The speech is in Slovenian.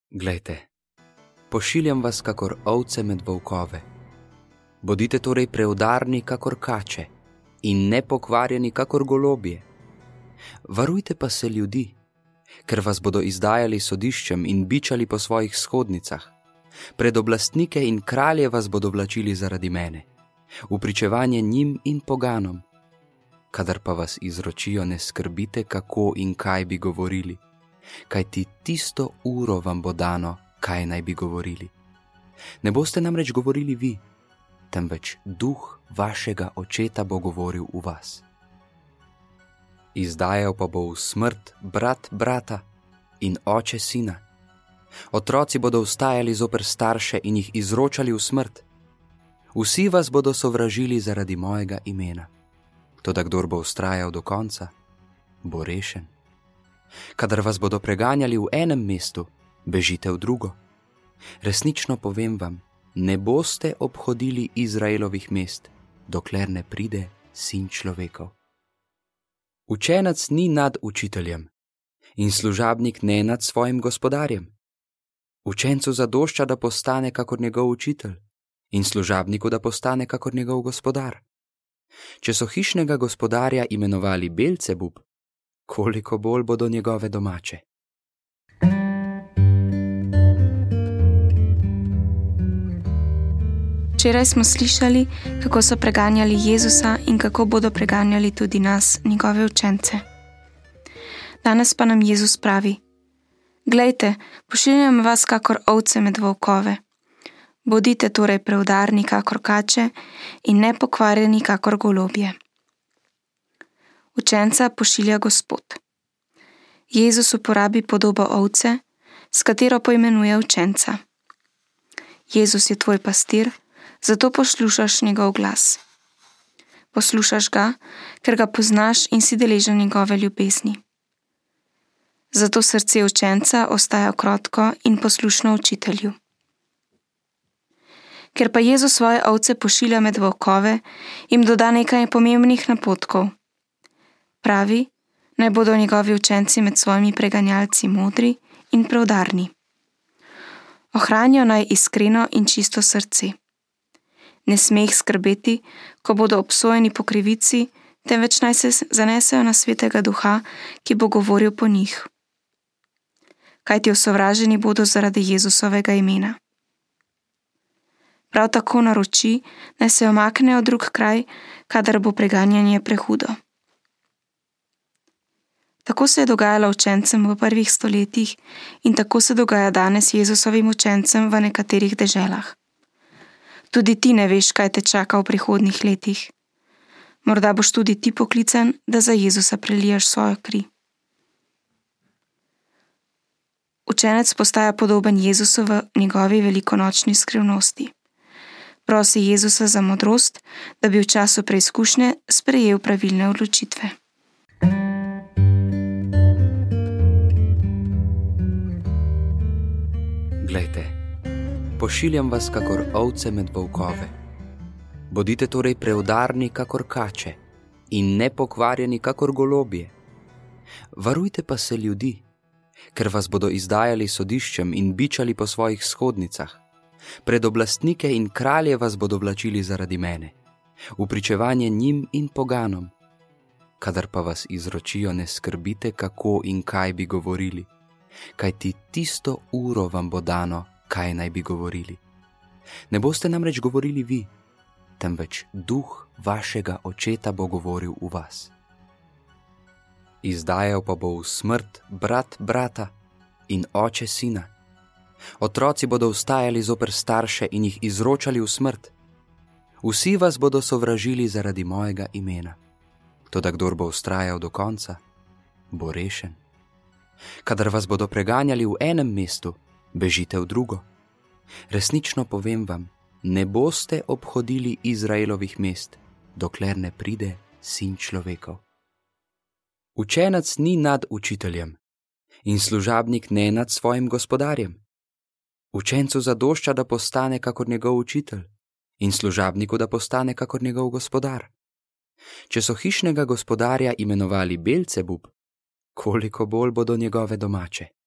Glejte, pošiljam vas kakor ovce med volkove. Bodite torej preudarni kakor kače in nepokvarjeni kakor golobje. Varujte pa se ljudi, ker vas bodo izdajali sodiščem in bičali po svojih shodnicah. Pred oblastnike in kralje vas bodo vlačili zaradi mene, v pričevanje njim in poganom. Kadar pa vas izročijo, ne skrbite, kako in kaj bi govorili, kajti tisto uro vam bo dano, kaj naj bi govorili. Ne boste namreč govorili vi, temveč duh vašega očeta bo govoril v vas. Izdajal pa bo v smrt brat brata in oče sina. Otroci bodo vstajali zoper starše in jih izročali v smrt. Vsi vas bodo sovražili zaradi mojega imena. Toda kdor bo vztrajal do konca, bo rešen. Kadar vas bodo preganjali v enem mestu, bežite v drugo. Resnično povem vam, ne boste obhodili Izraelovih mest, dokler ne pride Sin človekov. Učenec ni nad učiteljem in služabnik ne nad svojim gospodarjem. Učencu zadošča, da postane kakor njegov učitelj, in služabniku, da postane kakor njegov gospodar. Če so hišnega gospodarja imenovali Belcebub, koliko bolj bodo njegove domače. Včeraj smo slišali, kako so preganjali Jezusa in kako bodo preganjali tudi nas, njegove učence. Danes pa nam Jezus pravi: Glejte, pošiljam vas kakor ovce med volkove. Bodite torej preudarni kakor kače in nepokvarjeni kakor golobje. Učenca pošilja Gospod. Jezus uporabi podobo ovce, s katero poimenuje učenca. Jezus je tvoj pastir, zato poslušaš njegov glas. Poslušaš ga, ker ga poznaš in si deležen njegove ljubezni. Zato srce učenca ostaja krotko in poslušno učitelju. Ker pa Jezus svoje ovce pošilja med volkove, jim doda nekaj pomembnih napotkov. Pravi, naj bodo njegovi učenci med svojimi preganjalci modri in preudarni. Ohranijo naj iskreno in čisto srce. Ne sme jih skrbeti, ko bodo obsojeni po krivici, temveč naj se zanesejo na Svetega Duha, ki bo govoril po njih. Kajti osovraženi bodo zaradi Jezusovega imena. Prav tako naroči, naj se omaknejo v drug kraj, kadar bo preganjanje prehudo. Tako se je dogajalo učencem v prvih stoletjih in tako se dogaja danes Jezusovim učencem v nekaterih deželah. Tudi ti ne veš, kaj te čaka v prihodnjih letih. Morda boš tudi ti poklican, da za Jezusa prelijaš svojo kri. Učenec postaja podoben Jezusu v njegovi velikonočni skrivnosti. Prosi Jezusa za modrost, da bi v času preizkušnje sprejel pravilne odločitve. Glejte, pošiljam vas kakor ovce med volkove. Bodite torej preudarni kakor kače in nepokvarjeni kakor golobje. Varujte pa se ljudi, ker vas bodo izdajali sodiščem in bičali po svojih shodnicah. Pred oblastnike in kralje vas bodo vlačili zaradi mene, v pričevanje njim in poganom. Kadar pa vas izročijo, ne skrbite, kako in kaj bi govorili, kajti tisto uro vam bo dano, kaj naj bi govorili. Ne boste namreč govorili vi, temveč duh vašega očeta bo govoril v vas. Izdajal pa bo v smrt brat brata in oče sina. Otroci bodo vstajali zoper starše in jih izročali v smrt. Vsi vas bodo sovražili zaradi mojega imena. Toda kdor bo vztrajal do konca, bo rešen. Kadar vas bodo preganjali v enem mestu, bežite v drugo. Resnično povem vam, ne boste obhodili Izraelovih mest, dokler ne pride Sin človekov. Učenec ni nad učiteljem in služabnik ne nad svojim gospodarjem. Učencu zadošča, da postane kakor njegov učitelj, in služabniku, da postane kakor njegov gospodar. Če so hišnega gospodarja imenovali Belcebub, koliko bolj bodo njegove domače.